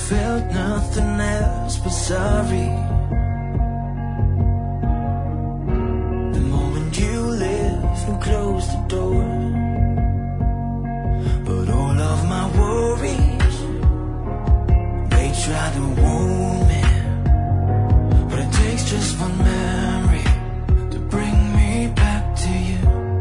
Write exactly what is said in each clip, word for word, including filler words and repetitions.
felt nothing else but sorry. The moment you left and closed the door, but all of my worries, they try to wound me, but it takes just one memory to bring me back to you.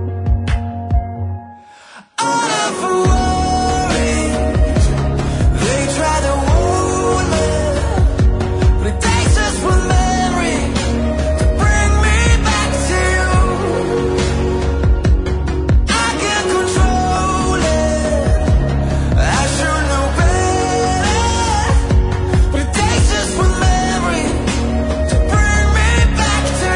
All of the worries, they try to wound me, but it takes just one memory to bring me back to you. I can't control it, I should know better, but it takes just one memory to bring me back to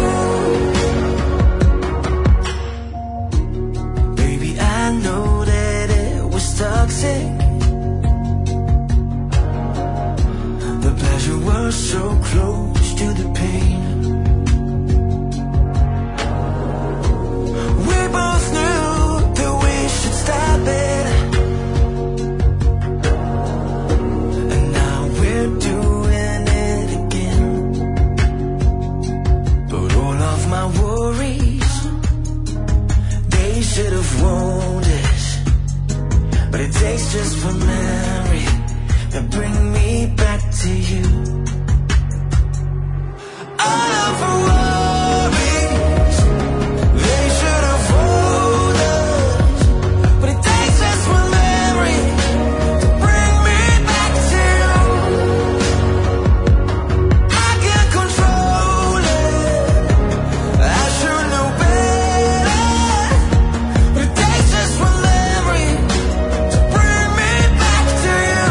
you. Baby, I know that it was toxic. The pleasure was so close to the pain. We both knew that we should stop it, and now we're doing it again. But all of my worries, they should have warned us, but it takes just one memory to bring me back to you. All of the worries, they should have warned us, but it takes just one memory to bring me back to you. I can't control it, I should know better, but it takes just one memory to bring me back to you.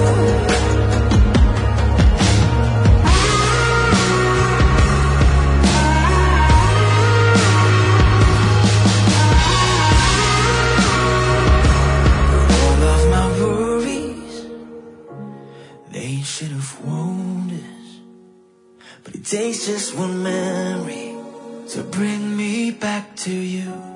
All of my worries, they should have warned us, but it takes just one memory to bring me back to you.